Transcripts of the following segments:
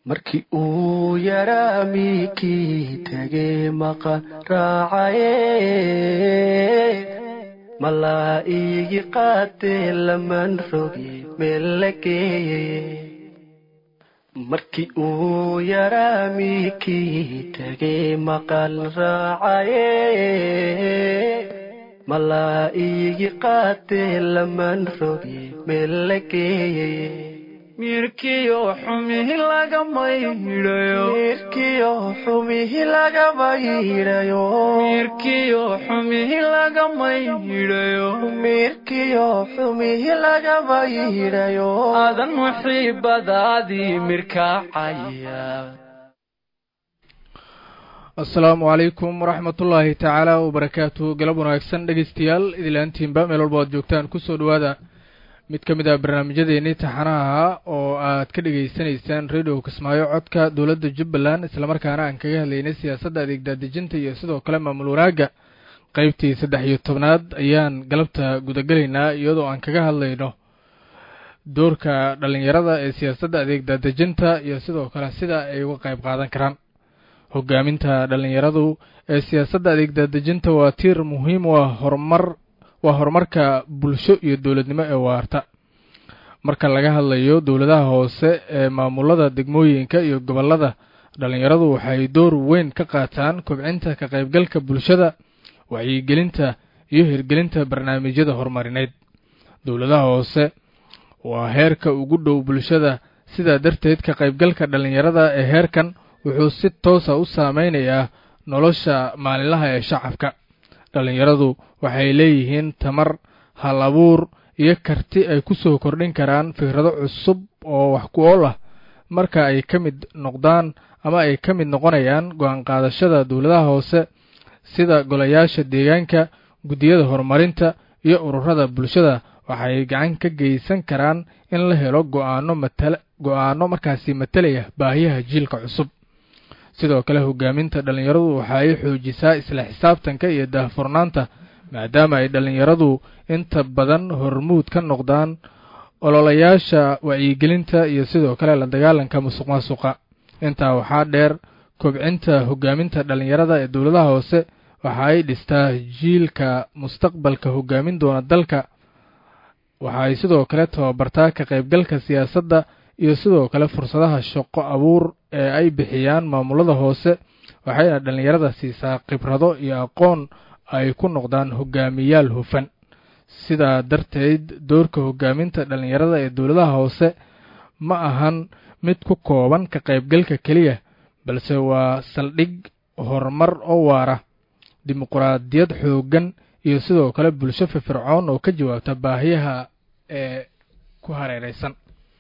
markii uu yaraa miikii tegay maqan raacaye malaa'igi qaatee laman rogi meel la geeyey markii uu yaraa miikii tegay maqan raacaye malaa'igi qaatee laman rogi meel la geeyey mirkiyo xumihi lagama yirayo mirkiyo xumihi lagama yirayo mirkiyo xumihi lagama yirayo mirkiyo xumihi lagama yirayo adan muhibbadaadii mirkacaya. Assalaamu calaykum waraxmatullaahi tacaala wabarakaatuhu. galab wanaagsan dhegeystayaal idilaantiinba meel walba aad joogtaan kusoo dhawaada mid ka mid ah barnaamijyadeennii taxanaha oo aad ka dhegaysanaysaan radio Kismaayo codka dowladda Jubbaland isla markaana aan kaga hadlaynay siyaasadda adeeg daadejinta iyo sidoo kale maamul wanaagga qaybtii 13aad ayaan galabta gudagalaynaa iyadoo aan kaga hadlayno doorka dhalinyarada ee siyaasadda adeeg daadejinta iyo sidoo kale sida ay uga qayb qaadan karaan. hogaaminta dhalinyaradu ee siyaasadda adeeg daadejinta waa tiir muhiim u ah horumarka bulsho iyo dowladnimo ee waarta. marka laga hadlayo dowladaha hoose ee maamulada degmooyinka iyo gobolada, dhalinyaradu waxay door weyn ka qaataan kobcinta ka qaybgalka bulshada, wacyigelinta iyo hirgelinta barnaamijyada horumarineed. dowladaha hoose waa heerka ugu dhow bulshada, sidaa darteed ka qaybgalka dhalinyarada ee heerkan wuxuu si toos ah u saameynayaa nolosha maalinlaha ee shacabka. dhalinyaradu waxay leeyihiin tamar, hal abuur iyo karti ay ku soo kordhin karaan fikrado cusub oo wax ku ool ah marka ay ka mid noqdaan ama ay ka mid noqonayaan go'aan qaadashada dowladaha hoose sida golayaasha deegaanka, guddiyada horumarinta iyo ururada bulshada. waxay gacan ka geysan karaan in la helo go'aano markaasi matalaya baahiyaha jiilka cusub. sidoo kale hogaaminta dhalinyaradu waxay xoojisaa isla xisaabtanka iyo daahfurnaanta, maadaama ay dhalinyaradu inta badan hormuud ka noqdaan ololayaasha wacyigelinta iyo sidoo kale la dagaalanka musuqmaasuqa. intaa waxaa dheer, kobcinta hogaaminta dhalinyarada ee dowladaha hoose waxa ay dhistaa jiilka mustaqbalka hogaamin doona dalka. waxay sidoo kale tababartaa ka qaybgalka siyaasadda iyo sidoo kale fursadaha shaqo abuur ee ay bixiyaan maamulada hoose, waxayna dhalinyarada siisaa khibrado iyo aqoon ay ku noqdaan hogaamiyaal hufan. sidaa darteed, doorka hogaaminta dhalinyarada ee dowladaha hoose ma ahan mid ku kooban ka qaybgalka keliya, balse waa saldhig horumar oo waara, dimuqraadiyad xooggan iyo sidoo kale bulsho firfircoon oo ka jawaabta baahiyaha ee ku hareeraysan.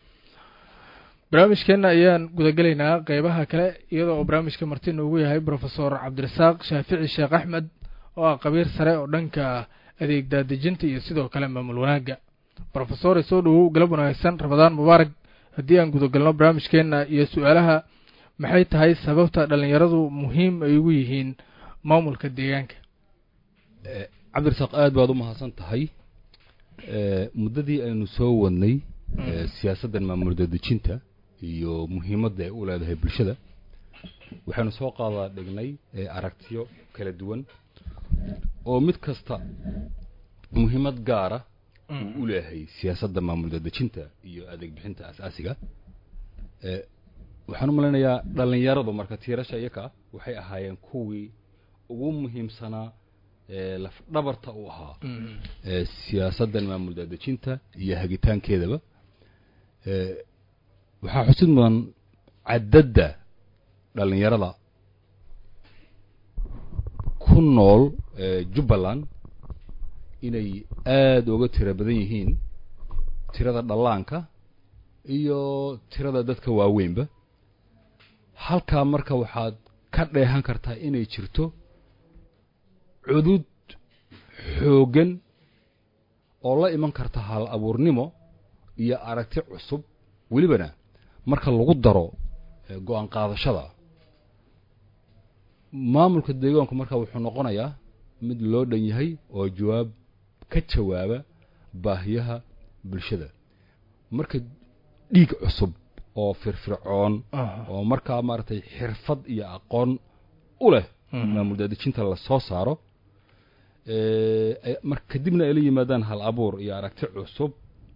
barnaamijkeena ayaan gudagalaynaa qaybaha kale iyadoo oo barnaamijka marti noogu yahay Professor Cabdirasaaq Shaafici Sheekh Axmed oo ah qabiir sare oo dhanka adeeg daadejinta iyo sidoo kale maamul wanaagga. Professor soo dhawow, galab wanaagsan, Ramadaan Mubaarak. haddii aan gudagalno barnaamijkeena iyo su'aalaha, maxay tahay sababta dhalinyaradu muhiim ay ugu yihiin maamulka deegaanka? Cabdirasaaq aad baad u mahadsan tahay. muddadii aynu soo wadnay siyaasaddan maamul daadejinta iyo muhiimadda ay u leedahay bulshada, waxaanu soo qaadaa dhignay aragtiyo kala duwan oo mid kasta muhiimad gaara u leeyahay siyaasadda maamul daadejinta iyo adeeg bixinta asaasiga. waxaan u maleynayaa dhalinyaradu marka tiirasha iyaka waxay ahaayeen kuwii ugu muhiimsanaa laf dhabarta u ahaa siyaasaddan maamul daadejinta iyo hagitaankeedaba. waxaa xusid mudan cadadda dhalinyarada ku nool Jubbaland inay aad uga tiro badan yihiin tirada dhallaanka iyo tirada dadka waaweynba. halkaa marka waxaad ka dheehan kartaa inay jirto cudud xooggan oo la iman karta hal abuurnimo iyo aragti cusub, welibana marka lagu daro go'aan qaadashada. maamulka deegaanku marka wuxuu noqonayaa mid loo dhan yahay oo jawaab ka jawaaba baahiyaha bulshada. marka dhiig cusub oo firfircoon oo markaa maaragtay xirfad iyo aqoon u leh maamul daadejinta la soo saaro marka kadibna ay la yimaadaan hal abuur iyo aragti cusub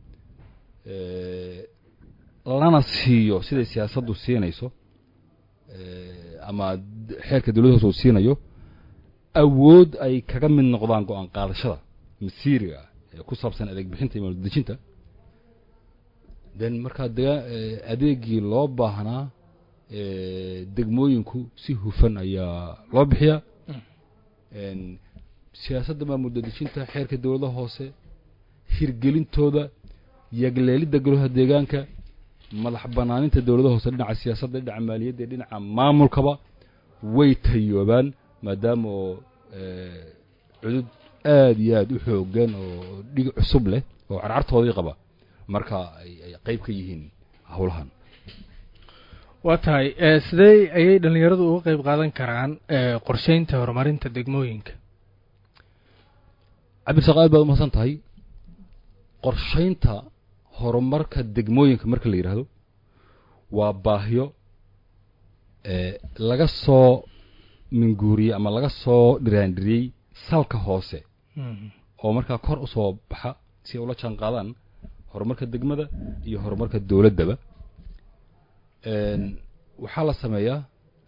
lana siiyo siday siyaasaddu siinayso ama xeerka dawladda hoose uu siinayo awood ay kaga mid noqdaan go-aan qaadashada masiiriga ee ku saabsan adeeg bixinta iyo maamul daadejinta then markaa adeegii loo baahnaa degmooyinku si hufan ayaa loo bixiyaa siyaasadda maamul daadejinta xeerka dawladda hoose hirgelintooda yagleelidda golaha deegaanka madax banaaninta dawladda hoose dhinaca siyaasadda dhinaca maaliyadda dhinaca maamulkaba way tayoobaan maadaama oo cudud aad iyo aad u xoogan oo dhig cusub leh oo carcartoodii qaba marka ay qayb ka yihiin howlahan waa tahay sidee ayay dhalinyaradu uga qayb qaadan karaan qorsheynta horumarinta degmooyinka cabdisaaq aad baad umahadsan tahay qorsheynta horumarka degmooyinka marka la yidhaahdo waa baahiyo laga soo minguuriyey ama laga soo dhiraandhiriyey salka hoose oo markaa kor usoo baxa si ay ula jaan qaadaan horumarka degmada iyo horumarka dawladdaba waxaa la sameeyaa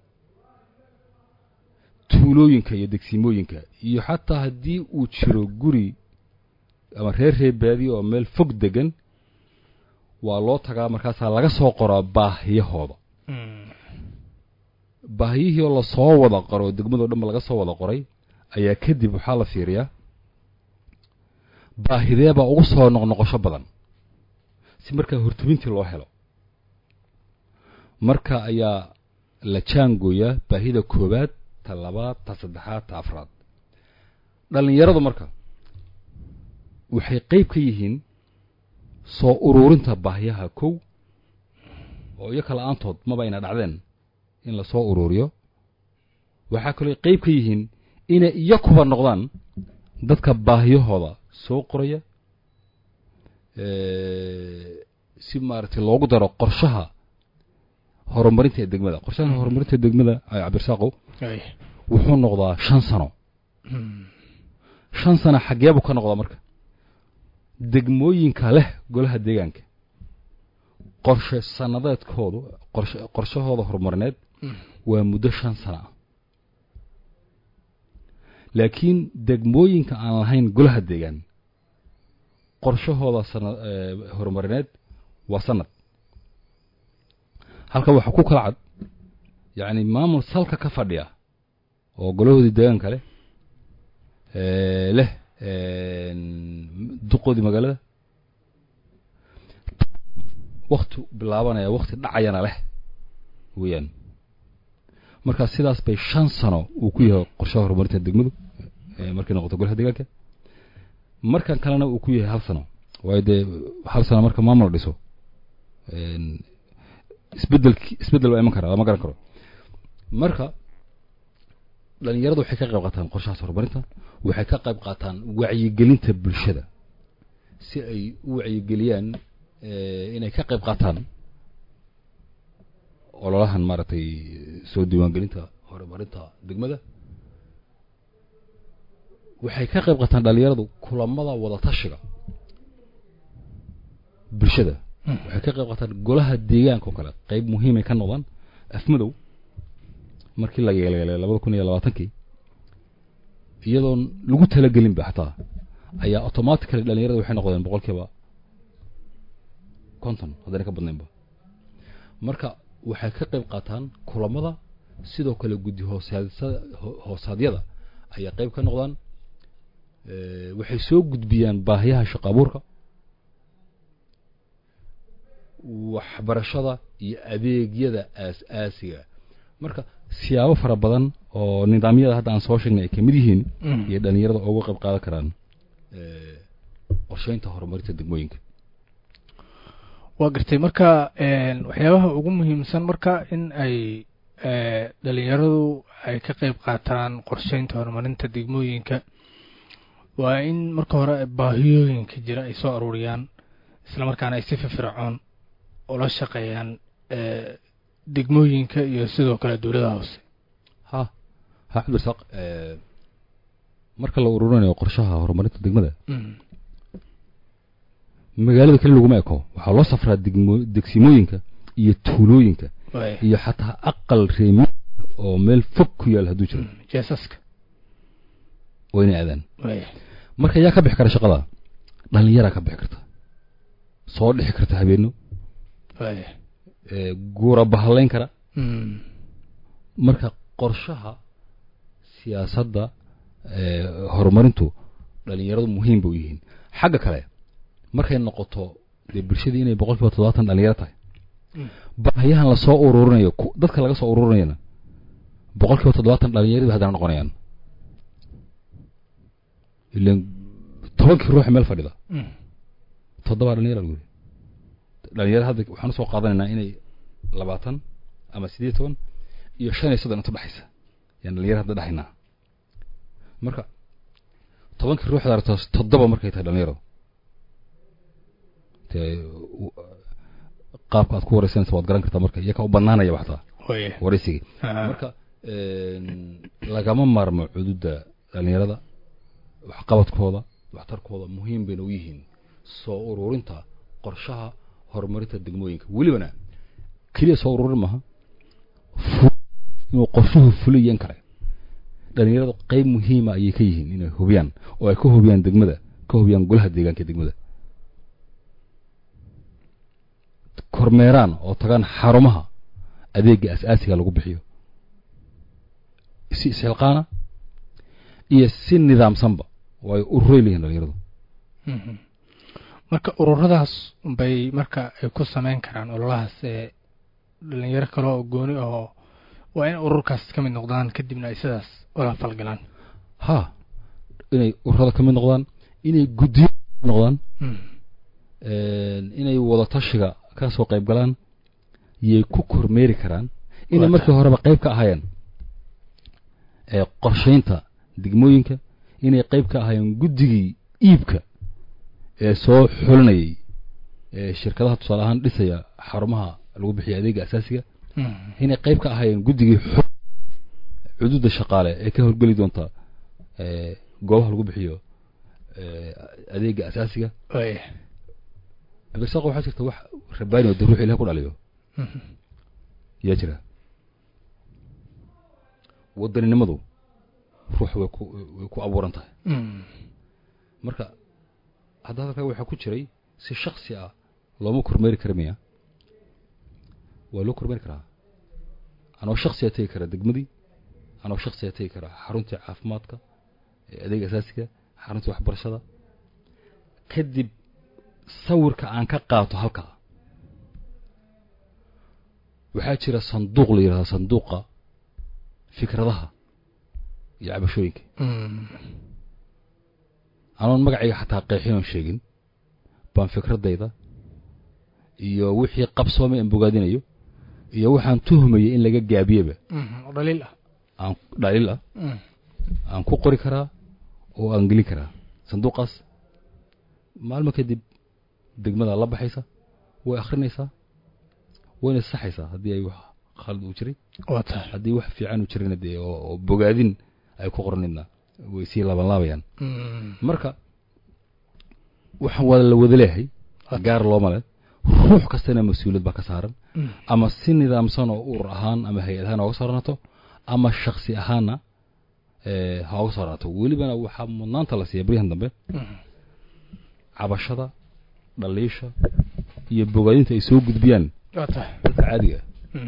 tuulooyinka iyo degsimooyinka iyo xataa haddii uu jiro guri ama reer baadiyo oo meel fog degan waa loo tagaa markaasaa laga soo qoraa baahiyahooda baahiyihii oo lasoo wada qoro degmadoo dhanba laga soo wada qoray ayaa kadib waxaa la fiiriyaa baahideebaa ugu soo noqnoqosho badan si markaa hortubintii loo helo marka ayaa la jaangooyaa baahida koowaad ta labaad ta saddexaad ta afraad dhalinyaradu marka waxay qayb ka yihiin soo uruurinta baahiyaha kow oo iyo kala-aantood maba ayna dhacdeen in la soo uruuriyo waxaa kaloo qayb ka yihiin inay iyo kuba noqdaan dadka baahiyahooda soo qoraya si maaragtay loogu daro qorshaha horumarinta ee degmada qorshaha horumarinta degmada cabdirsaaqow wuxuu noqdaa 5 sano 5 sano xageebu ka noqdaa marka degmooyinka leh golaha deegaanka qorshe sanadeedkoodu qorshahooda horumarineed waa muddo 5 sano laakiin degmooyinka aan lahayn golaha deegaan qorshahooda horumarineed waa sanad halka waxa ku kala cad yaani maamul salka ka fadhiya oo golahoodii deegaanka leh duqoodii magaalada waqti bilaabanaya waqti dhacayana leh weeyaan marka sidaas bay 5 sano uu ku yahay qorshaha horumarinta degmadu markay noqoto golaha deegaanka markan kalena uu ku yahay 1 sano waayde 1 sano marka maamul dhiso isbedel waa iman karaa ma garan karo marka dhalinyaradu waxay ka qayb qaataan qorshaha horumarinta waxay ka qayb qaataan wacyigelinta bulshada si ay u wacyigeliyaan inay ka qayb qaataan ololahan maaragtay soo diiwaangelinta horumarinta degmada waxay ka qayb qaataan dhalinyaradu kulamada wada tashiga bulshada waxay ka qayb qaataan golaha deegaanka oo kale qayb muhiim ay ka noqdaan afmadow markii la yeelay 2020 iyadoo lagu talagelin ba xataa ayaa automatically dhalinyaradu waxay noqdeen 50% hadana ka badnaynba marka waxay ka qayb qaataan kulamada sidoo kale guddi hoosaadyada ayaa qayb ka noqdaan waxay soo gudbiyaan baahiyaha shaqo abuurka waxbarashada iyo adeegyada aasaasiga marka siyaabo fara badan oo nidaamyada hadda aan soo sheegnay ay kamid yihiin iyo dhalinyarada uga qayb qaadan karaan qorsheynta horumarinta degmooyinka waa gartay marka waxyaabaha ugu muhiimsan marka in ay dhalinyaradu ay ka qayb qaataan qorsheynta horumarinta degmooyinka waa in marka hore baahiyooyinka jira ay soo aruuriyaan isla markaana ay si firfircoon ula shaqeeyaan degmooyinka iyo sidoo kale dowladaha hoose ha cabdirasaaq marka la ururinayo qorshaha horumarinta degmada magaalada kale laguma eko waxaa loo safraa degsimooyinka iyo tuulooyinka iyo xataa aqal reemi oo meel fog ku yaal hadduu jiro jeesaska wayna aadaan marka yaa ka bixi kara shaqada dhalinyaraa ka bixi karta soo dhixi karta habeeno guura bahalayn kara marka qorshaha siyaasadda horumarintu dhalinyaradu muhiim bay u yihiin xagga kale markay noqoto dee bulshadii inay 70% dhalinyaro tahay baahiyahan la soo ururinayo dadka laga soo ururinayana 70% dhalinyaradu hadana noqonayaan ileen 10 ruux meel fadhida 7 dhalinyaro lagu dhalinyaro hadda waxaan soo qaadanaynaa inay 20 ama 18 iyo 5 inta dhaxaysa yani dhalinyaro hadda dhaxayna marka 10 ruux daarto 7 markay tahay dhalinyaro qaabka aad ku wareysanaysa waad garan kartaa marka iyaga u banaanaya waxtaa wareysiga marka lagama maarmo xuduudda dhalinyarada waxqabadkooda waxtarkooda muhiim bay u yihiin soo ururinta qorshaha horumarinta degmooyinka welibana kaliya soo ururin maaha inuu qorshuhu fuliyan kare dhalinyarada qayb muhiima ayay ka yihiin inay hubiyaan oo ay ka hubiyaan degmada ka hubiyaan golaha deegaanka degmada kormeeraan oo tagaan xarumaha adeega asaasiga lagu bixiyo si isxilqaana iyo si nidaamsanba way ururayeen dhalinyaradu marka ururadaas bay marka ay ku sameyn karaan ololahaas dhalinyaro kale oo gooni oo waa in ururkaas ka mid noqdaan kadibna ay sidaas wada falgalaan ha inay ururada ka mid noqdaan inay guddiyo noqdaan inay wada tashiga ka soo qayb galaan iyo ku kormeeri karaan inay markii horeba qayb ka ahaayeen qorsheynta degmooyinka inay qayb ka ahaayeen guddigii iibka soo xulinayay shirkadaha tusaale ahaan dhisaya xarumaha lagu bixiyo adeega asaasiga inay qayb ka ahaayeen guddigii xuduudda shaqaale ee ka howlgeli doonta goobaha lagu bixiyo adeega asaasiga abirsaaq waxaa jirta wax rabaani oo ruux ilaah ku dhaliyo yaa jira wadaninimadu ruux way ku abuuran tahay marka hadda halka waxa ku jiray si shakhsi ah looma kormeeri karo miya waa loo kormeeri karaa anoo shakhsi ah kara degmadii anoo shakhsi ah kara xarunta caafimaadka adeeg asaasiga xarunta waxbarashada kadib sawirka aan ka qaato halka waxaa jira sanduuq la yiraahdo sanduuqa fikradaha iyo cabashooyinka anoon magacayga xataa qeexin oo sheegin baan fikradayda iyo wixii qabsoomay aan bogaadinayo iyo waxaan tuhmayay in laga gaabiyaba dhaliil ah aan ku qori karaa oo aan gelin karaa sanduuqaas maalmo kadib degmada la baxaysa way akhrinaysaa wayna saxaysaa haddii ay wax khalad u jiray haddii wax fiican u jirayna dee oo bogaadin ay ku qornayna way sii laabanlaabayaan marka waxaan waa la wada leeyahay gaar looma leh ruux kastana mas-uuliyad baa ka saaran ama si nidaamsan oo urur ahaan ama hay-ad ahaan ooga saarnaato ama shaksi ahaanna ha ooga saarnaato welibana waxaa mudnaanta la siiya baryahan dambe cabashada dhaliisha iyo bogaadinta ay soo gudbiyaan dadka caadiga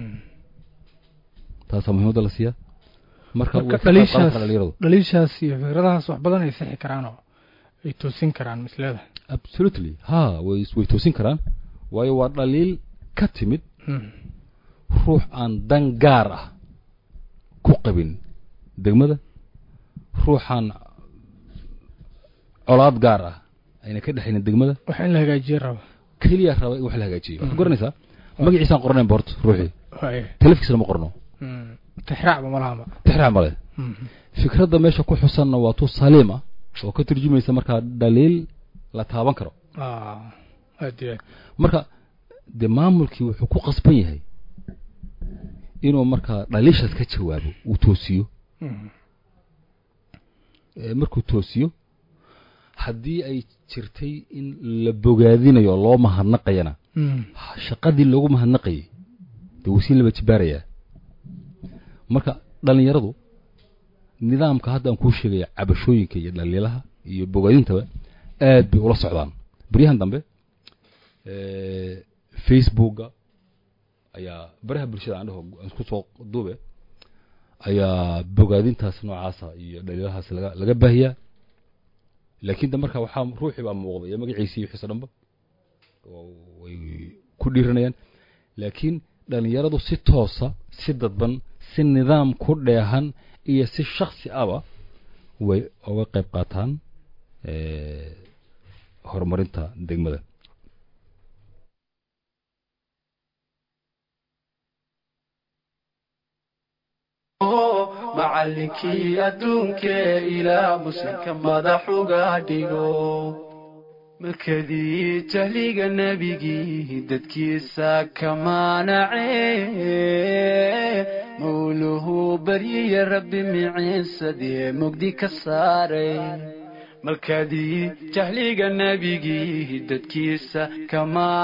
taasaa muhiimadda la siiya marka dhaliishaas iyo fikradahaas wax badan ay sixi karaan oo ay toosin karaan mislada absolutely ha way toosin karaan waayo waa dhaliil ka timid ruux aan dan gaar ah ku qabin degmada ruuxaan colaad gaar ah ayna ka dhaxaynin degmada wax in la hagaajiyo raba kaliya raba in wax la hagaajiyo waxaad garanaysaa magaciisaan qornayn boort ruuxii telefkiisna ma qorno tixraacba malaha tixraac male fikradda meesha ku xusanna waa tu saliim ah oo ka turjumaysa markaa dhaliil la taaban karo marka dee maamulkii wuxuu ku qasban yahay inuu markaa dhaliishaas ka jawaabo uu toosiyo markuu toosiyo haddii ay jirtay in la bogaadinayo loo mahadnaqayana shaqadii loogu mahadnaqayay dee wuu sii laba jibaarayaa marka dhalinyaradu nidaamka hadda aan kuu sheegaya cabashooyinka iyo dhaliilaha iyo bogaadintaba aad bay ula socdaan baryahan dambe facebooka ayaa baraha bulshada aan dhaho isku soo duube ayaa bogaadintaas noocaasa iyo dhaliilahaas laga baahiyaa laakiin marka waxaa ruuxii baa muuqda iyo magaciisa iyo xiisa dhanba way ku dhiiranayaan laakiin dhalinyaradu si toosa si dadban si nidaam ku dheehan iyo si shakhsi aba way uga qayb qaataan horumarinta degmada macallinkii adduunkee ilaa muslimka madax uga dhigo markadii jahliga nebigii dadkiisa ka maanacee mawluhu baryiya rabbi miciisadee mugdi ka saaray markadii jahliga nebigii dadkiisa ka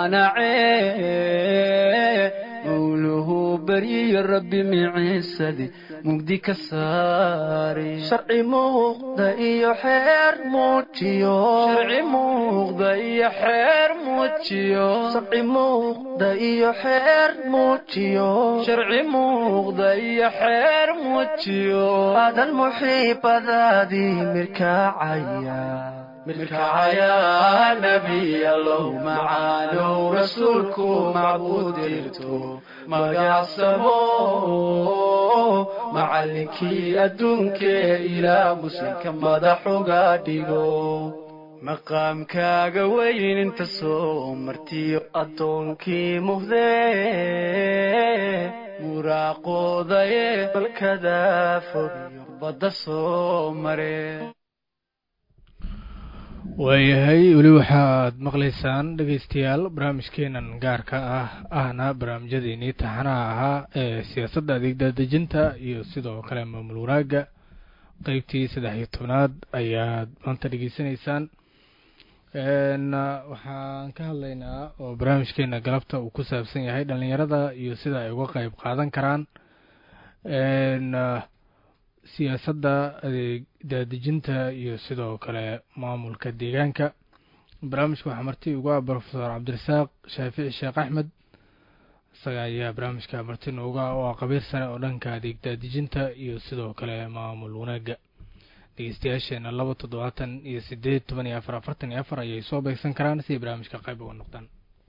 maanacee mawluhu baryiya rabbi miciisadee mugdi ka saaray sharci muuqda iyo xeer muujiyo sharci muuqda iyo xeer muujiyo sharci muuqda iyo xeer muujiyo sharci muuqda iyo xeer muujiyo adan muxiibadaadii mirkacaya nabi allow macaanow rasuulku macbuud dirto magacsamo macallinkii adduunkee ilaa muslimka madax uga dhigo maqaamkaaga weyn inta soo martiyo addoonkii muhdee muraaqoodaye balkada fogiyo badda soo mare waayahay weli waxaad maqlaysaan dhegaystayaal barnaamijkeenan gaarka ahna barnaamijyadeennii taxanaha ahaa ee siyaasadda adeegda dejinta iyo sidoo kale maamul wanaagga qeybtii 13aad ayaad maanta dhegaysanaysaan waxaan ka hadlaynaa oo barnaamijkeena galabta uu ku saabsan yahay dhalinyarada iyo sida ay uga qayb qaadan karaan siyaasadda adeegdadejinta iyo sidoo kale maamulka deegaanka barnaamijka waxaa marti ugu ah brofesor cabdirasaaq shaafici sheekh axmed isaga ayaa barnaamijka marti nooga oo ah qabiir sare oo dhanka adeegdadejinta iyo sidoo kale maamul wanaagga dhegeystayaasheena 278 ayay soo beegsan karaan si ay barnaamijka qayb uga noqdaan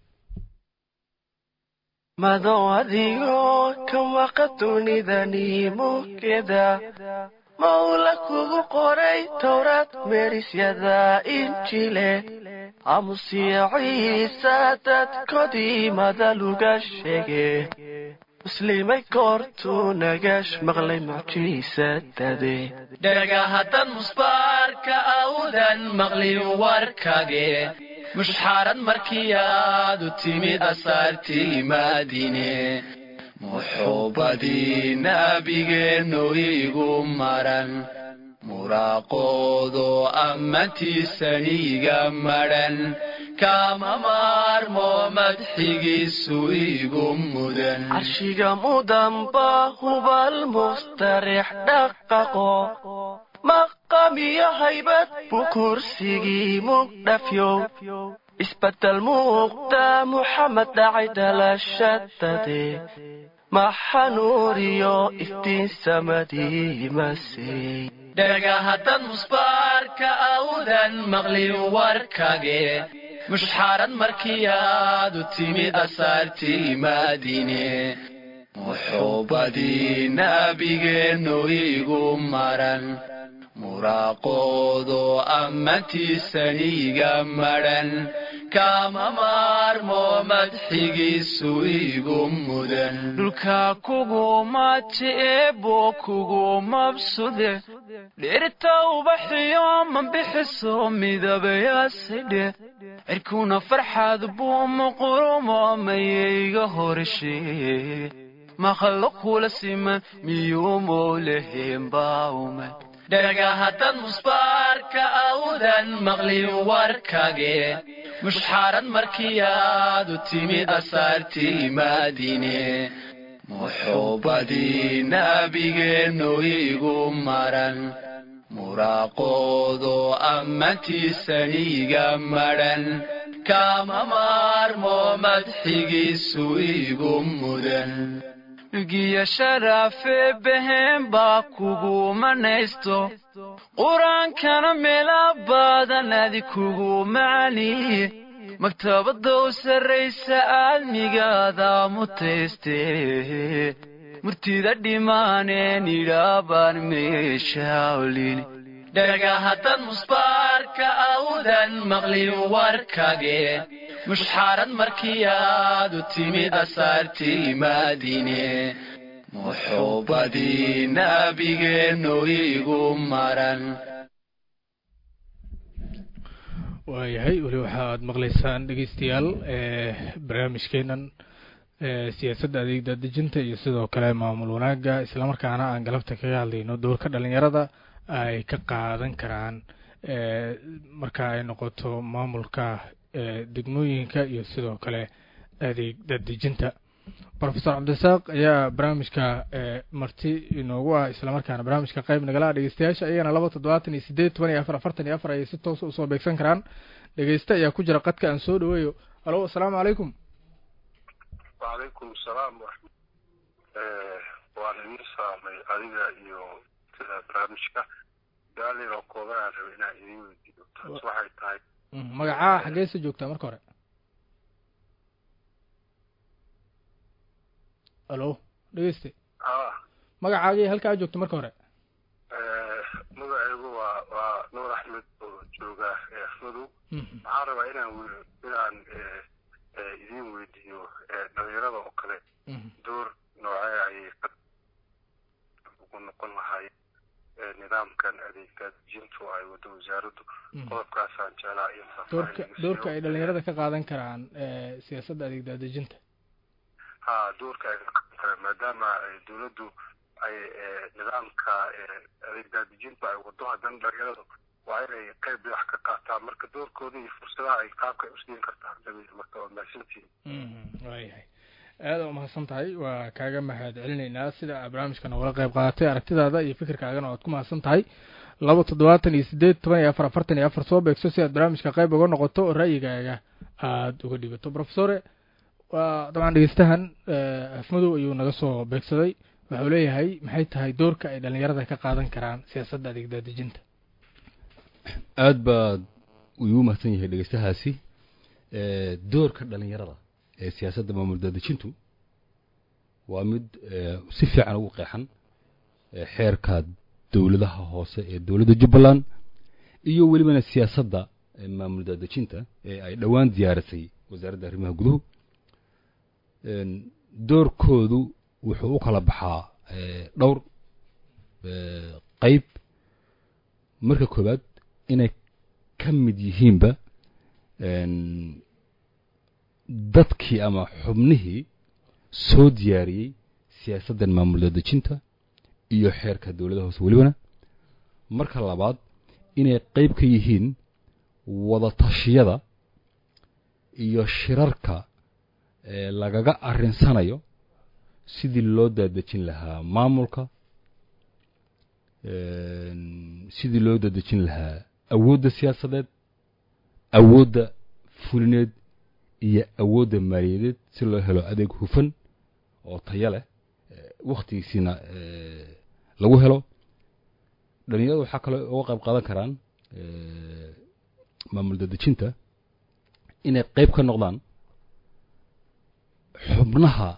mado adigo ka waqa dunidani mugeda mawla kugu qoray towraad meerisyada injile amusiya ciisa dadkodii madaluga sheege muslimay goortuu nagash maqlay mucjiisadade dhagahadan musbaarka awdan maqlin warkage mushxaarad markii aad u timid asaartii maadine muxuubadii nabigeennu igu maran muraaqoodo ammantiisaniga madhan kama maarmo madxigiisu igu mudan carshiga mudanba hubal mustarix dhaqaqo maqamiyo haybad buu kursigii mugdhafyo isbedel muuqda muxamed dhacay dhalashadade maxanuuriyo iftiin samadii masey dhagahadan musbaarka awdan maqlin warkage mushxaarad markii aad u timid asaartii maadine muxuubadii nabigeennu igu maran muraaqoodo ammantiisaniga madhan kama maarmo madxigiisu igu mudan dhulka kugu maati eebo kugu mabsude dhirta ubaxiyo manbixiso midabayaasidhe cirkuna farxaad buu muqurumo mayayga horshe makhluuq kula siman miyuu mooleheen baawman dhagahatan musbaarka awdan maqlin warkage mushxarad markiyaad u timi asaartii maadine muxuubadii nabigeenu igu maran muraaqoodo ammantiisaniga madhan kama maarmo madxigiisu igu mudan giya sharafe behen baa kugu manaysto quraankana meela badan adi kugu macaniye maktabada u sarraysa aadmigaada mutayste murtida dhimaaneen idhaabaan meeshaolin dhagahatan musbaarka awdan maqlin warkage mushxarad markiyaad u timid asaartii maadine muxuubadii nabigeenu igu maran waayahay weli waxaad maqlaysaan dhegeystayaal barnaamijkeenan siyaasadda adeegda dejinta iyo sidoo kale maamul wanaagga islamarkaana aan galabta kaga hadlayno doorka dhalinyarada ay ka qaadan karaan marka ay noqoto maamulka degmooyinka iyo sidoo kale adeegda dejinta professor cabdirasaaq ayaa barnaamijka marti inoogu ah islamarkaana barnaamijka qayb nagala dhegeystayaasha ayagana 27814 ayay si toos usoo beegsan karaan dhegeysta ayaa ku jira qadka aan soo dhaweeyo halo assalaamu calaykum وعليكم السلام ورحمة وأنا سامي أدينا يو برامجك دالي ركوبا ربنا يو صحيح تاي magacaa xageesa joogtaa marka hore halo dhegeyste magacaagii halkaa joogta marka hore magacaygu waa nuur axmed oo jooga madow waxaan rabaa inaan idin weydiiyo dhalinyarada oo kale door noocee ayay ugu noqon lahay nidaamkan adeegga dejintu ay wado wasaaraddu qodobkaasaan jeclaa iyo doorka ay dhalinyarada ka qaadan karaan siyaasadda adeegga dejinta doorka ay ka qaadan karaan maadaama dowladdu ay nidaamka adeegga dejintu ay wado haddana dhalinyaradu waa inay qayb wax ka qaataan marka doorkooda iyo fursadaha ay qaabka u siin kartaa marka waa mahadsantihiin waayahay aad u mahadsan tahay waa kaaga mahad celinaynaa sida barnaamijkan ugala qayb qaadatay aragtidaada iyo fikirkaagana waad ku mahadsan tahay 27814 soo beegso si aad barnaamijka qayb uga noqoto oo ra'yigaaga aad uga dhigato professore waa dabcan dhegeystahan afmadow ayuu naga soo beegsaday wuxuu leeyahay maxay tahay doorka ay dhalinyarada ka qaadan karaan siyaasadda adeegga dejinta aad baad ugu mahadsan yahay dhegeystahaasi doorka dhalinyarada ee siyaasadda maamul daadejintu waa mid si fiican ugu qeexan xeerka dowladaha hoose ee dowladda Jubbaland iyo welibana siyaasadda maamul daadejinta ee ay dhawaan diyaarisay wasaaradda arrimaha gudaha doorkoodu wuxuu u kala baxaa dhowr qayb marka koobaad inay ka mid yihiinba dadkii ama xubnihii soo diyaariyey siyaasaddan maamul daadejinta iyo xeerka dowladaha hoose welibana marka labaad inay qayb ka yihiin wada tashiyada iyo shirarka lagaga arrinsanayo sidii loo daadejin lahaa maamulka sidii loo daadejin lahaa awoodda siyaasadeed awoodda fulineed iyo awoodda maaliyadeed si loo helo adeeg hufan oo tayo leh waqtigiisina lagu helo dhalinyaradu waxaa kale uga qayb qaadan karaan maamul daadejinta inay qayb ka noqdaan xubnaha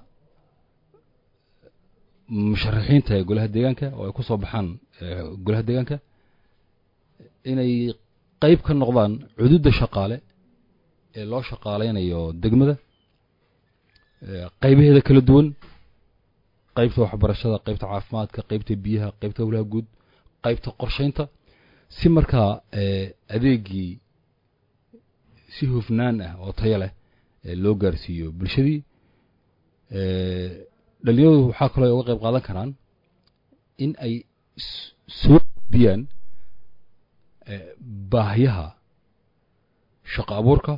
musharaxiinta ee golaha deegaanka oo ay ku soo baxaan golaha deegaanka inay qayb ka noqdaan cududda shaqaale ee loo shaqaaleynayo degmada qaybaheeda kala duwan qaybta waxbarashada qaybta caafimaadka qaybta biyaha qaybta howlaha guud qaybta qorsheynta si markaa adeegii si hufnaan ah oo tayo leh loo gaarsiiyo bulshadii dhalinyaradu waxaa kaloo uga qayb qaadan karaan in ay soo biyaan baahiyaha shaqo abuurka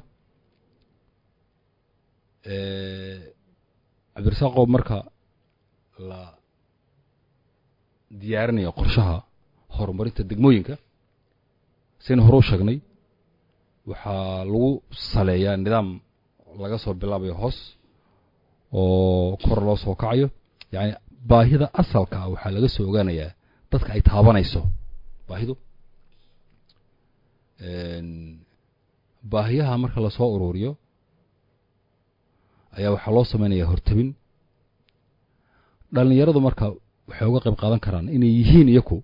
cabdirasaaqoo marka la diyaarinayo qorshaha horumarinta degmooyinka saynu hore u sheegnay waxaa lagu saleeyaa nidaam laga soo bilaabayo hoos oo kor loo soo kacayo yacni baahida asalka ah waxaa laga soo ogaanayaa dadka ay taabanayso baahidu baahiyaha marka lasoo ururiyo ayaa waxaa loo samaynayaa hortabin dhalinyaradu marka waxay uga qayb qaadan karaan inay yihiin iyaku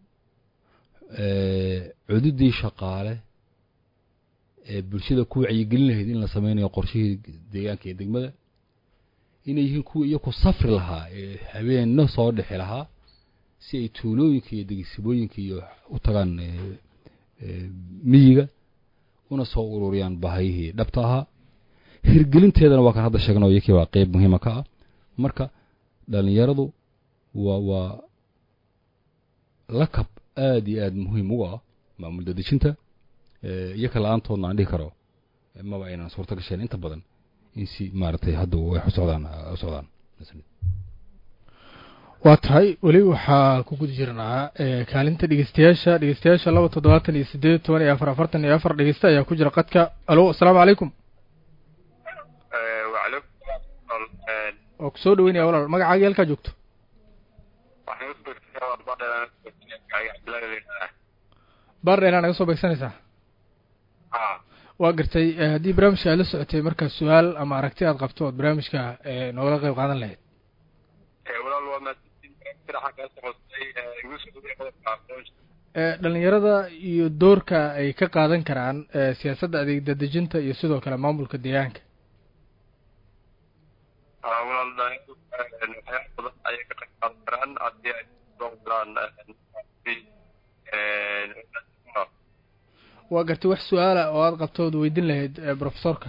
cududii shaqaale ee bulshada ku wacyigelin lahayd in la sameynayo qorshihii deegaanka iyo degmada inay yihiin kuwa iyaku safri lahaa ee habeenno soo dhexi lahaa si ay tuulooyinka iyo degisibooyinka iyo u tagaan miyiga una soo ururiyaan baahiyihii dhabta ahaa hirgelinteedana waa kan hadda sheegno iyakii waa qayb muhiima ka ah marka dhalinyaradu waa lakab aad iyo aad muhiim uga ah maamul dadejinta iyaka la-aantoodna aan dhihi karo maba aynan suurto gasheen inta badan in si maaragtay hadda way u socdaan waa tahay weli waxaa ku guda jirnaa kaalinta dhegeystayaasha 278 dhegeysta ayaa ku jira qadka alo assalaamu calaykum oo ku soo dhaweynaya walaal magacaaga halkaa joogto baardheeraa naga soo beegsanaysaa waa gartay haddii barnaamijka aad la socotay markaa su-aal ama aragti aad qabto ood barnaamijka noogala qayb qaadan lahayd dhalinyarada iyo doorka ay ka qaadan karaan siyaasadda adeeg dadejinta iyo sidoo kale maamulka deegaanka ayay ka qayb qaadan karaan haddii ay soo galaan waa gartay wax su-aala oo aad qabto ood weydiin lahayd professorka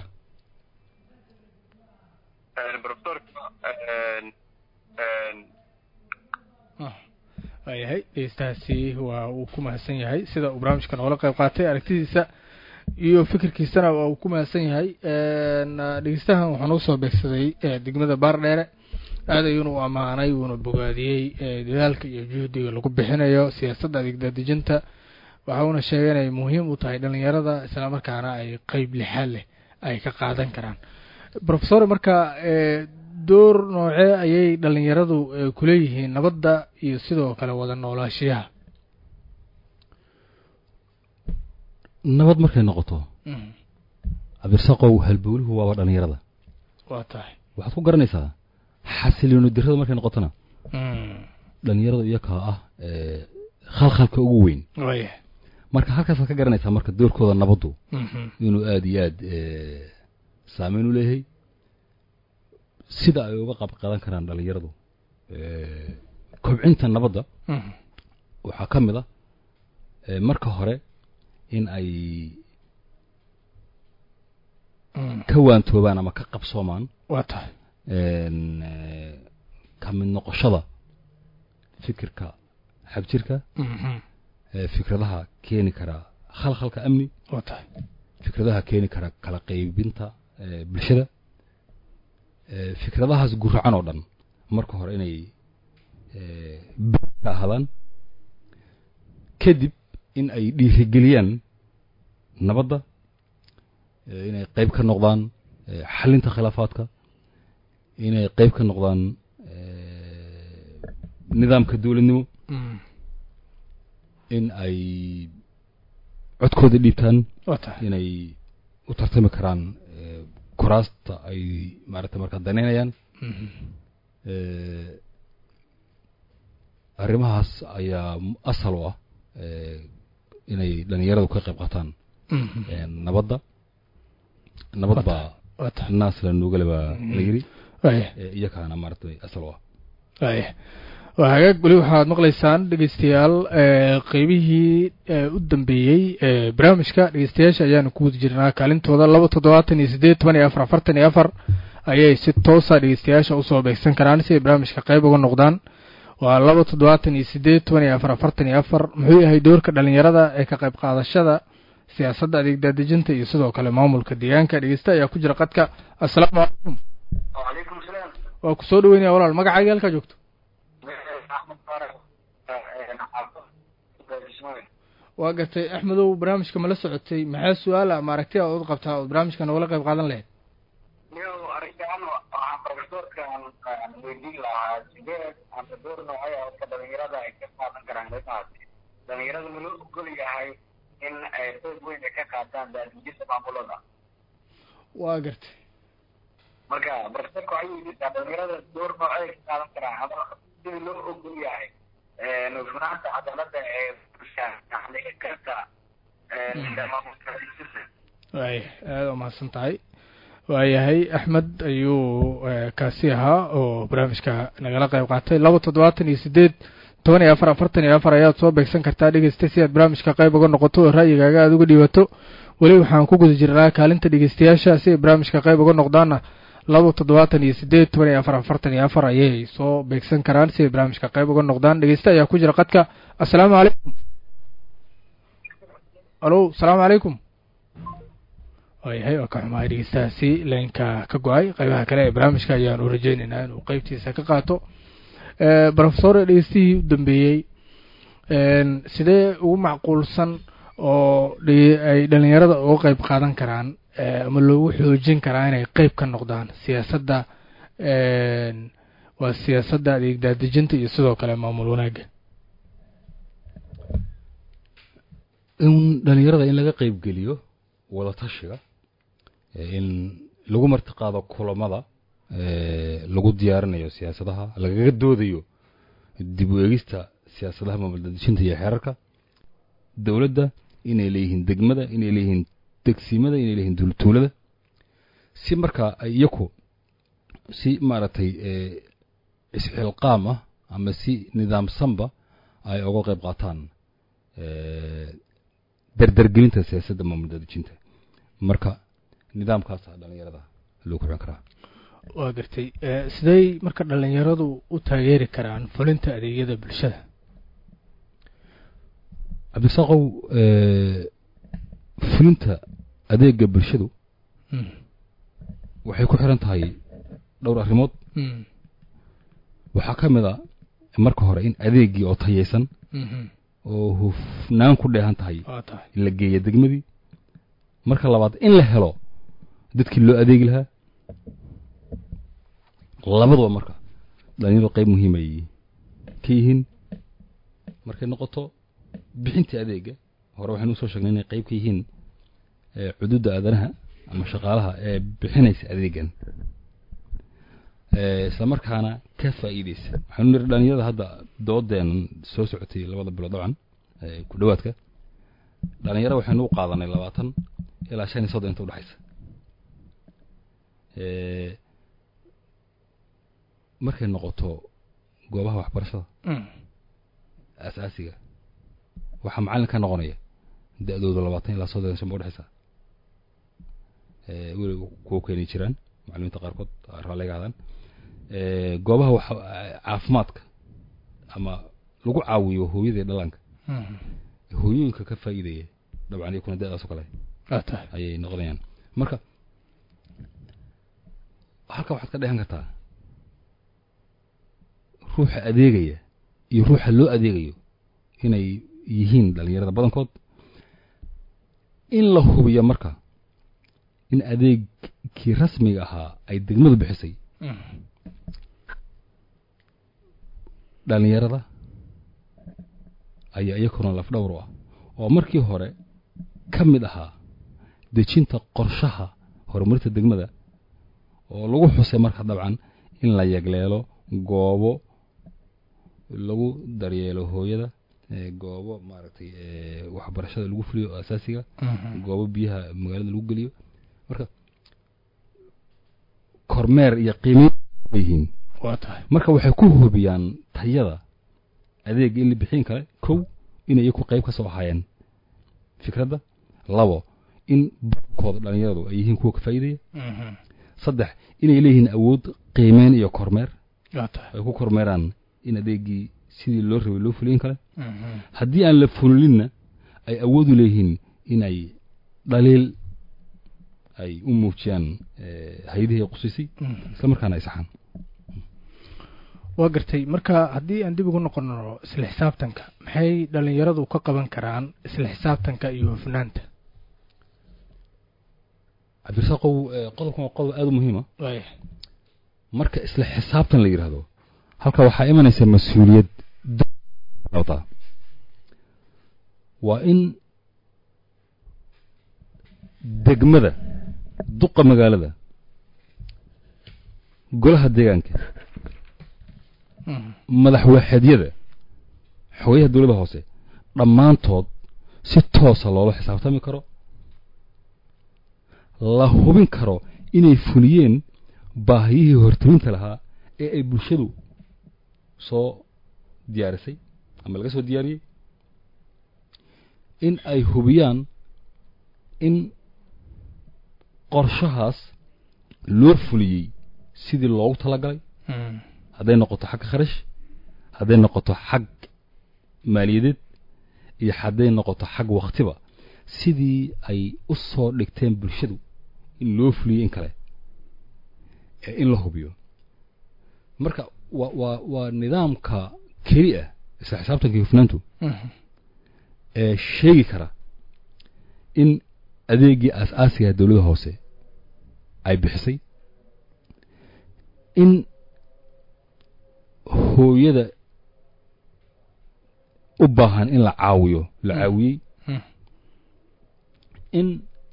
waayahay dhegeystahaasi waa uu ku mahadsan yahay sida uu barnaamijka noola qayb qaatay aragtidiisa iyo fikirkiisana waa uu ku mahadsan yahay dhegeystahan waxaa noo soo beegsaday degmada baardheere aad ayuuna u ammaanay wuuna bogaadiyey dadaalka iyo juhdiga lagu bixinayo siyaasadda adeeg dadejinta waxa uuna sheegay inay muhiim u tahay dhalinyarada islamarkaana ay qeyb lixaad leh ay ka qaadan karaan professor marka door noocee ayay dhalinyaradu kuleeyihiin nabadda iyo sidoo kale wada noolaashiyaha nabad markay noqoto cabdirasaaqow halbowluhu waaba dhalinyarada waa tahay waxaad ku garanaysaa xasilooni dirada markay noqotona dhalinyarada iyakaa ah khalkhalka ugu weyn marka halkaasaad ka garanaysaa marka doorkooda nabaddu inuu aad iyo aad saameyn u leeyahay sida ay uga qayb qaadan karaan dhalinyaradu kobcinta nabadda waxaa ka mid ah marka hore in ay ka waantoobaan ama ka qabsoomaan waa tahay ka mid noqoshada fikirka xagjirka fikradaha keeni kara khalkhalka amni waa tahay fikradaha keeni kara kala qaybinta bulshada fikradahaas guracan oo dhan marka hore inay ka ahaadaan kadib in ay dhiirigeliyaan nabadda inay qayb ka noqdaan xalinta khilaafaadka inay qayb ka noqdaan nidaamka dawladnimo in ay codkooda dhiibtaan inay u tartami karaan kuraasta ay maaragtay markaa danaynayaan arrimahaas ayaa asal u ah inay dhalinyaradu ka qayb qaataan nabadda nabad baa naas la nuugale baa la yiri iyakaana maaragtay asal u ah waa hagaag weli waxaad maqlaysaan dhegeystayaal qeybihii u dambeeyey barnaamijka dhegeystayaasha ayaanu ku wada jirnaa kaalintooda 278 14 ayay si toosa dhegeystayaasha usoo beegsan karaan si ay barnaamijka qayb uga noqdaan. waa 278 muxuu yahay doorka dhalinyarada ee ka qayb qaadashada siyaasadda adeeg daadejinta iyo sidoo kale maamulka deegaanka? dhegeysta ayaa ku jira qadka. assalaamu calaykum. وعليكم السلام. waa ku soo dhaweynaya walaal, magacaaga halkaa joogto? أحمد فارق. waa gartay axmedow, barnaamijka ma la socotay? maxaa su-aal ama aragti aad u qabtaa oo barnaamijka nogala qayb qaadan lahayd? نيو أرجعنا عن بروفيسور كان ويدي لها سيدات عن دور نوعية كدنيرة ده كيف ما تنكران ده ساعتي دنيرة الملوك كل هاي إن توي وين كقطان ده جيس معمولنا. waa gartay مركا بروفيسور كويس دنيرة دور نوعية كيف ما تنكران هذا الملوك كل هاي نوشنات عدالة يعني كذا waay aada umahadsan tahay. waayahay axmed ayuu kaasi ahaa oo barnaamijka nagala qayb qaatay. 278 ayaad soo beegsan kartaa dhegeysta si aad barnaamijka qayb uga noqoto oo ra'yigaaga aad uga dhiibato. weli waxaan ku guda jirnaa kaalinta dhegeystayaasha si ay barnaamijka qayb uga noqdaana 278 ayay soo beegsan karaan si ay barnaamijka qayb uga noqdaan. dhegeysta ayaa ku jira qadka. assalaamu calaykum. alo, asalaamu calaykum. waayahay, waa ka xumahay dhegeystahaasi leenka ka go-ay. qaybaha kale ee barnaamijka ayaan u rajaynaynaa inuu qeybtiisa ka qaato. professor, dhegeystihii u dambeeyey, sidee ugu macquulsan oo ay dhalinyarada uga qayb qaadan karaan ama loogu xoojin karaa inay qayb ka noqdaan siyaasadda, waa siyaasadda adeeg daadejinta iyo sidoo kale maamul wanaagga? in dhalinyarada in laga qayb geliyo wada tashiga, in lagu martiqaado kulamada lagu diyaarinayo siyaasadaha, lagaga doodayo dib u eegista siyaasadaha maamul daadejinta iyo xeerarka dowladda, inay leeyihiin degmada, inay leeyihiin degsimada, inay leeyihiin dultuulada, si markaa ay iyaku si maaragtay isxilqaam ah ama si nidaamsanba ay uga qayb qaataan dardargelinta siyaasadda maamul daadejinta. marka nidaamkaasa dhalinyarada loo kicin karaa. waa gartay. sidey marka dhalinyaradu u taageeri karaan fulinta adeegyada bulshada? cabdisaaqow, fulinta adeega bulshadu waxay ku xiran tahay dhowr arrimood. waxaa ka mid a marka hore in adeegii oo tayaysan oo hufnaan ku dheehan tahay in la geeya degmadii. marka labaad in la helo dadkii loo adeegi lahaa. labadaba marka dhalinyaradu qayb muhiimay ka yihiin markay noqoto bixinta adeega. hore waxaynu usoo sheegnay inay qayb ka yihiin xuduudda aadanaha ama shaqaalaha ee bixinaysa adeegan, isla markaana ka faa'iideysa. waxaynu niri dhalinyarada hadda doodeenan soo socotay 2 bilood dabcan ku dhawaadka dhalinyaro waxaynu u qaadanay 20 ilaa 35 inta u dhaxaysa. markay noqoto goobaha waxbarashada asaasiga, waxaa macallin ka noqonaya da-dooda 20 ilaa 35 u dhaxaysa. weli kuwa keeni jiraan macallimiinta qaarkood raalliga hadaan. goobaha caafimaadka ama lagu caawiyo hooyada iyo dhallaanka, hooyooyinka ka faa'iidaya dabcan iyo kuna da-daas oo kale ayay noqonayaan. marka halka waxaad ka dheehan kartaa ruuxa adeegaya iyo ruuxa loo adeegayo inay yihiin dhalinyarada badankood. in la hubiyo marka in adeegkii rasmiga ahaa ay degmadu bixisay dhalinyarada ayaa iyakuna lafdhawr u ah oo markii hore ka mid ahaa dejinta qorshaha horumarinta degmada oo lagu xusay marka dabcan in la yagleelo goobo lagu daryeelo hooyada, goobo maaragtay waxbarashada lagu fuliyo asaasiga, goobo biyaha magaalada lagu geliyo. marka kormeer iyo qiimeyn yihiin. marka waxay ku hubiyaan tayada adeeg in la bixin kale. kow, inay iyaku qayb ka soo hayaan fikradda. labo, in bankooda dhalinyaradu ay yihiin kuwa ka faa'iidaya. saddex inay leeyihiin awood qiimeyn iyo kormeer waa tahay ay ku kormeeraan in adeegii sidii loo rabay loo fulin kale haddii aan la fulinna ay awood u leeyihiin inay dhaliil ay u muujiyaan hay-adihii qusisay isla markaana ay saxaan waa gartay marka haddii aan dib ugu noqono isla xisaabtanka maxay dhalinyaradu ka qaban karaan isla xisaabtanka iyo hufnaanta cabdirasaaqow qodobkan waa qodob aada u muhiima marka isla xisaabtan la yidhaahdo halka waxaa imanaysa mas-uuliyad waa in degmada duqa magaalada golaha deegaanka madaxwaaxeedyada xogayaha dowladda hoose dhammaantood si toosa loola xisaabtami karo la hubin karo inay fuliyeen baahiyihii hortaminta lahaa ee ay bulshadu soo diyaarisay ama laga soo diyaariyey in ay hubiyaan in qorshahaas loo fuliyey sidii loogu talagalay hadday noqoto xag kharash hadday noqoto xag maaliyadeed iyo hadday noqoto xag waktiba sidii ay u soo dhigteen bulshadu in loo fuliyey in kale in la hubiyo marka waa nidaamka keli ah isla xisaabtanka hufnaantu ee sheegi kara in adeegii aas-aasiga dowladda hoose ay bixisay in hooyada u baahan in la caawiyo la caawiyey in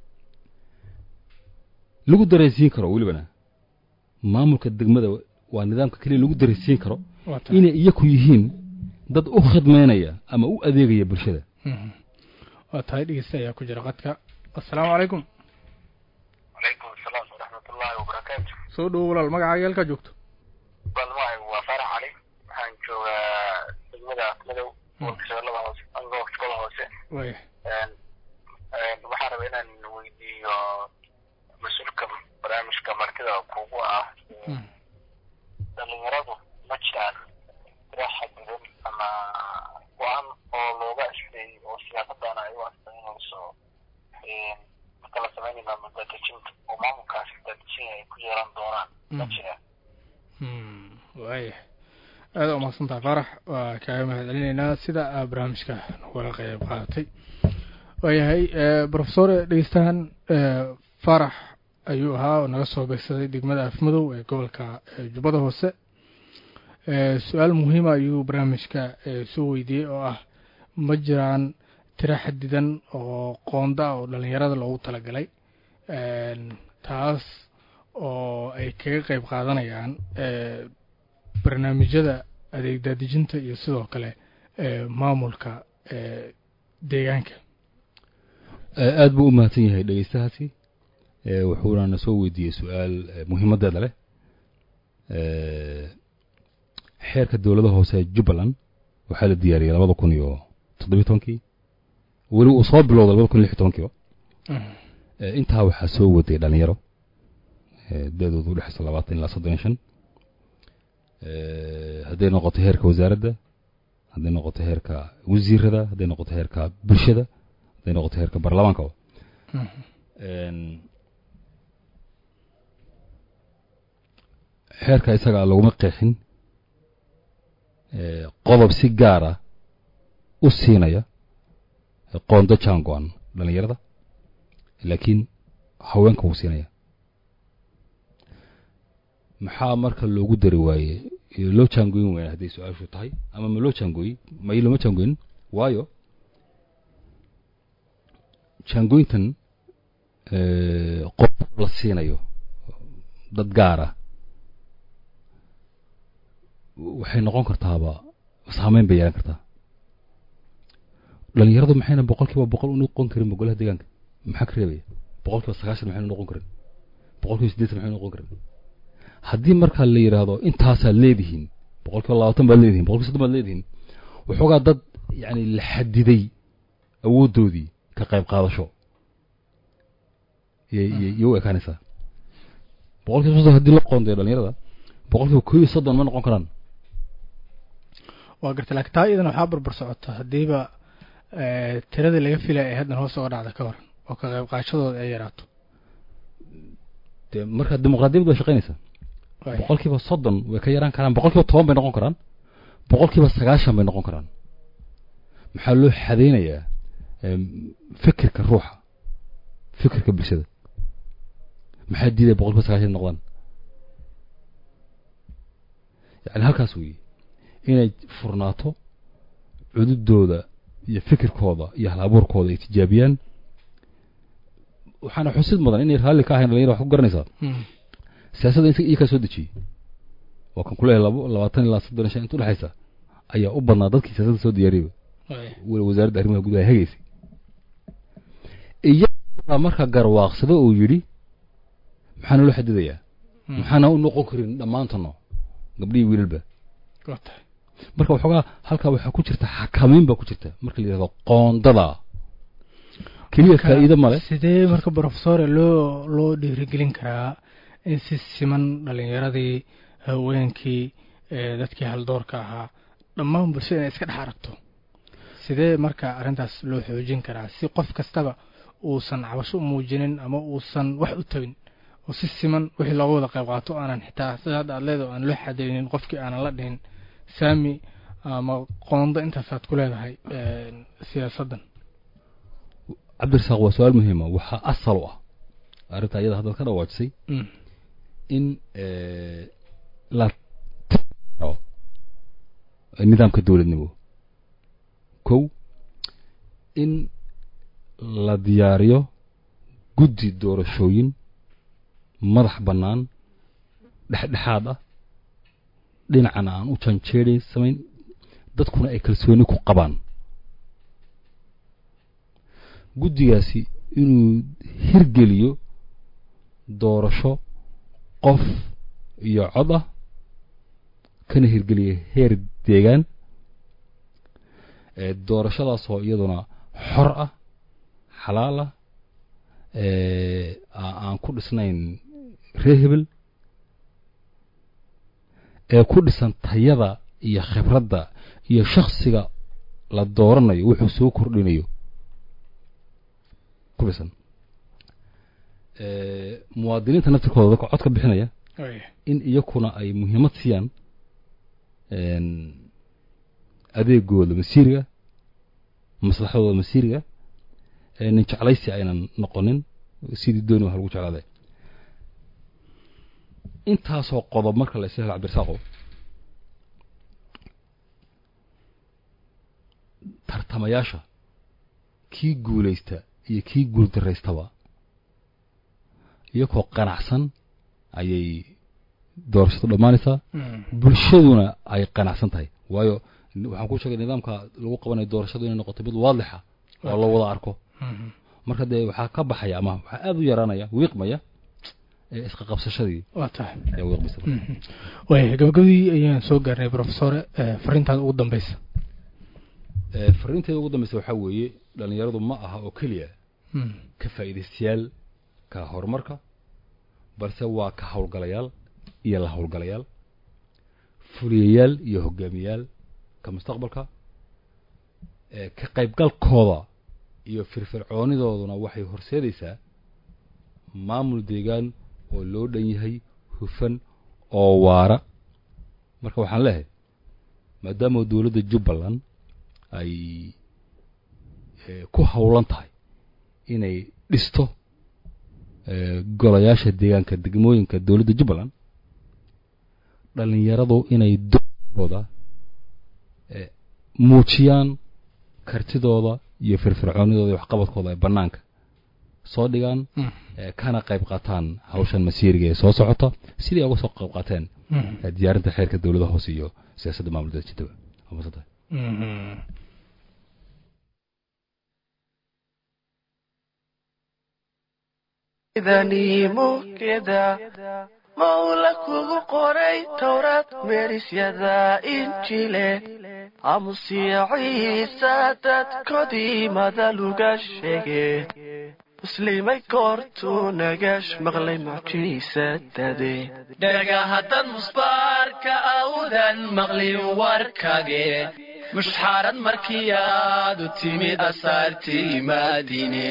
lagu dareensiin karo welibana maamulka degmada waa nidaamka keliya lagu dareensiin karo inay iyaku yihiin dad u khidmeynaya ama u adeegaya bulshada waa tahay dhegeysta ayaa ku jira qadka assalaamu calaykum calaykum asalaam waraxmatullaahi wabarakaatu soo dhowo walaal magacaaga halkaa joogto magacaygu waa faarax cali waxaan joogaa degmada madow gobolka shabeellada hoose waya waxaan rabaa inaan weydiiyo mas-uulka barnaamijka martida kugu ah dhalinyaradu ma jiraan tira xadidan ama go-aan oo looga asfeeyey oo siyaasadana ay u astaynayso marka la sameynay maamul daadejinta oo maamulkaasi daadejin ay ku yeelan doonaan ma jiraan waya aada umahadsantaha faarax waa kaaga mahad celinaynaa sida barnaamijka nagula qeyb qaadatay waayahay professor dhegeystahan faarax ayuu ahaa oo naga soo beegsaday degmada afmadow ee gobolka jubbada hoose su-aal muhiima ayuu barnaamijka soo weydiiyey oo ah ma jiraan tiro xadidan oo qoonda ah oo dhalinyarada loogu talagalay taas oo ay kaga qeyb qaadanayaan barnaamijyada adeeg daadejinta iyo sidoo kale maamulka deegaanka aada buu u mahadsan yahay dhegeystahaasi wuxuuna na soo weydiiyey su-aal muhiimadeeda leh xeerka dowladda hoose ee jubbaland waxaa la diyaariyey 2017 weli uu soo bilowday 2016 intaa waxaa soo waday dhalinyaro da-doodu u dhexaysa 20 ilaa 35 hadday noqoto heerka wasaaradda hadday noqoto heerka wasiirada hadday noqoto heerka bulshada hadday noqoto heerka baarlamaanka xeerka isaga laguma qeexin qodob si gaara u siinaya qoonda jaango-an dhalinyarada laakiin haweenka wuu siinaya maxaa marka loogu dari waaye loo jaangoyn waaya hadday su-aashu tahay ama ma loo jaangooyey may looma jaangoyn waayo jaangoyntan qodob la siinayo dad gaara waxay noqon kartaaba saameyn bay yeelan kartaa dhalinyaradu maxayna 100% u noqon karin golaha deegaanka maxaa ka reebaya 90% maxayna noqon karin 80% maxayna noqon karin haddii markaa la yiraahdo intaasaad leedihiin 20% baad leedihiin 30% baad leedihiin waxoogaa dad yani la xadiday awoodoodii ka qayb qaadasho iyo ekaanaysaa boqolkiiba 30 haddii la qoondeeyo dhalinyarada boqolkiiba 30 ma noqon karaan waa gartay laakiin taa iyadana waxaa barbar socota haddiiba tirada laga filaya ay haddan hoos uga dhacda ka waran oo ka qayb qaadashadooda ay yaraato dee marka dimuqraadiyaddu way shaqaynaysaa boqolkiiba 30 way ka yaraan karaan boqolkiiba 10 bay noqon karaan boqolkiiba 90 bay noqon karaan maxaa loo xadeynayaa fikirka ruuxa fikirka bulshada maxaa diiday boqolkiiba 90 noqdaan yani halkaas weeye inay furnaato cududooda iyo fikirkooda iyo hal-abuurkooda ay tijaabiyaan waxaana xusid mudan inay raalli ka ahayn dhalinyaro wax ku garanaysaa siyaasadda inta ka soo dejiyey waa kan kuleeyahay 20 ilaa 35 inta u dhaxaysa ayaa u badnaa dadkii siyaasadda soo diyaariyay wasaaradda arrimaha gudaha hagaysay iyaga marka garwaaqsado uu yidhi maxaana loo xadidayaa maxaana u noqon karin dhammaantano gabdhihii wiilalba marka waxoogaa halkaa waxaa ku jirta xakamayn baa ku jirta marka la yidhahdo qoondada keliya faa'iido male sidee marka professore loo dhiirigelin karaa in si siman dhalinyaradii haweenkii dadkii haldoorka ahaa dhammaan bulshada inay iska dhex aragto sidee marka arrintaas loo xoojin karaa si qof kastaba uusan cabasho u muujinin ama uusan wax u tabin oo si siman wixii looga wada qayb qaato aanan xitaa sida hadda aad leedahay aan loo xadaynin qofkii aanan la dhihin saami ama qoondo intaasaad ku leedahay siyaasaddan cabdirasaaq waa su-aal muhiima waxaa asal u ah arrinta iyada haddaad ka dhawaajisay in la nidaamka dowladnimo kow in la diyaariyo guddi doorashooyin madax bannaan dhexdhexaad ah dhinacana aan u janjeeray samayn dadkuna ay kalsooni ku qabaan guddigaasi inuu hirgeliyo doorasho qof iyo cod ah kana hirgeliyo heer deegaan doorashadaasoo iyaduna xor ah xalaal ah aan ku dhisnayn reer hebel ee ku dhisan tayada iyo khibradda iyo shakhsiga la dooranayo wuxuu soo kordhinayo ku dhisan muwaadiniinta naftirkooda dadka cod ka bixinaya in iyakuna ay muhiimad siiyaan adeegooda masiiriga maslaxadooda masiiriga nin jeclaysi aynan noqonin sidii dooni wax lagu jeclaaday intaasoo qodob marka la isla cabdirasaaqo tartamayaasha kii guulaysta iyo kii guuldaraystaba iyagoo qanacsan ayay doorashadu dhammaanaysaa bulshaduna ay qanacsan tahay waayo waxaan ku sheegay nidaamka lagu qabanayo doorashadu inay noqoto mid waadixa oo la wada arko marka dee waxaa ka baxaya ama waxaa aada u yaraanaya wiiqmaya isqa qabsashadii waa tahay ee wiiqmisa way gabagabadii ayaan soo gaarnay professore fariintaada ugu dambaysa fariinteeda ugu dambaysa waxaa weeye dhalinyaradu ma aha oo keliya ka faa'iidaystayaal ka horumarka balse waa ka howlgalayaal iyo la howlgalayaal fuliyayaal iyo hogaamiyayaal ka mustaqbalka ka qaybgalkooda iyo firfircoonidooduna waxay horseedaysaa maamul deegaan oo loo dhan yahay hufan oo waara marka waxaan leeyahay maadaama dowladda Jubbaland ay ku hawlan tahay inay dhisto golayaasha deegaanka degmooyinka dowladda Jubbaland dhalinyaradu inay doodooda muujiyaan kartidooda iyo firfircoonidooda iyo waxqabadkooda ay banaanka soo dhigaan kana qayb qaataan hawshan masiiriga ee soo socota sidii ay uga soo qayb qaateen diyaarinta xeerka dowladda hoose iyo siyaasadda maamulka jidda idani mukeda mawla kugu qoray towraad meerisyada injile amusiya ciisa dadkoodii madaluga sheege muslimay koortuu nagash maqlay mucjiisa dade dhaga haddad musbaarka awdan maqlin warkage mushxaarad markii aad u timid asaartii maadine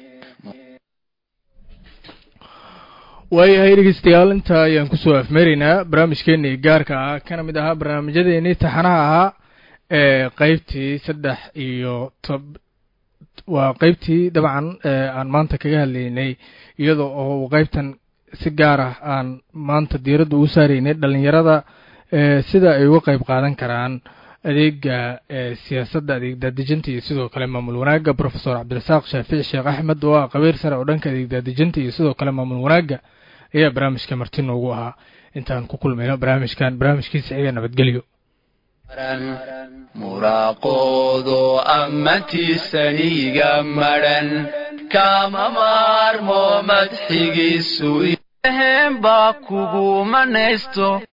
waayahay dhegeystayaal intaa ayaan kusoo afmeeraynaa barnaamijkeenii gaarka ah kana mid ahaa barnaamijyadeenii taxanaha ahaa ee qaybtii 3 iyo waa qaybtii dabcan aan maanta kaga hadlaynay iyadoo oo qaybtan si gaar ah aan maanta diiradda u saaraynay dhalinyarada sida ay uga qayb qaadan karaan adeega siyaasadda adeeg daadejinta iyo sidoo kale maamul wanaagga professor cabdirasaaq shaafici sheekh axmed oo ah qabiir sare oo dhanka adeeg daadejinta iyo sidoo kale maamul wanaagga ayaa barnaamijka marti noogu ahaa intaan ku kulmayno barnaamijkiisa xiga nabadgelyo muraaqoodo ammantiisaniga madhan kama maarmo madxigiisu baa kugu manaysto